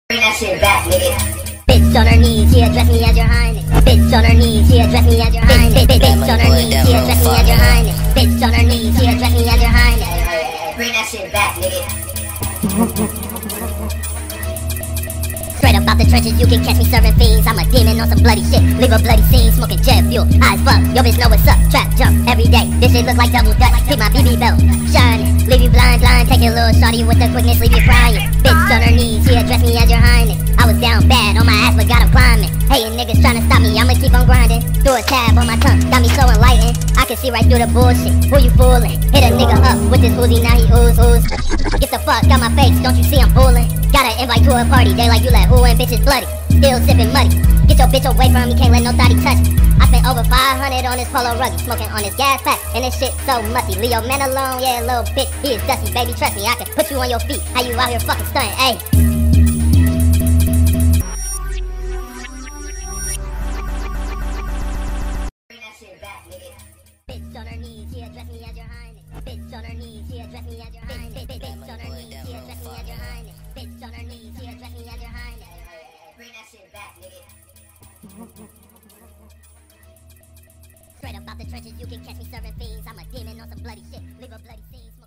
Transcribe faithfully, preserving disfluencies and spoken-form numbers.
Bring that shit back, nigga. Bitch on her knees, she address me as your highness. Bitch on her knees, she address me as your highness. Bitch on her knees, she address me as your highness. Bitch on her knees, she address me as your highness. Bring that shit back, nigga. Straight up out the trenches, you can catch me serving fiends. I'm a demon on some bloody shit. Leave a bloody scene, smoking jet fuel. High as fuck, yo bitch know what's up. Trap jump every day. This shit look like double dutch. Keep my B B belt shining. Leave you blind, blind. Take your little shorty with the quickness, leave you crying. Bitch on her knees, she address me as your highness. I was down bad on my ass, but got him climbing. Hating niggas trying to stop me, I'ma keep on grinding. Do a tab on my tongue, got me so enlightened. I can see right through the bullshit. Who you fooling? Hit a nigga up with this Uzi, now he ooze ooze. Get the fuck out my face, don't you see I'm fooling? Got an invite to a party, they like you let who and bitches bloody. Still sipping muddy. Get your bitch away from me, can't let nobody touch me. I spent over five hundred on this polo ruggy, smoking on this gas pack, and this shit so musty. Leo man alone, yeah, little bitch, he is dusty, baby, trust me, I can put you on your feet. How you out here fucking stunting, ayy? Bitch on her knees, she address me as your highness. Bitch on her knees, she address me as your highness. Bitch on her knees, she address me as your highness. Bitch on her knees, she address me as your highness. Bring that shit back, nigga. Straight up out the trenches, you can catch me serving fiends. I'm a demon on some bloody shit. Leave a bloody scene.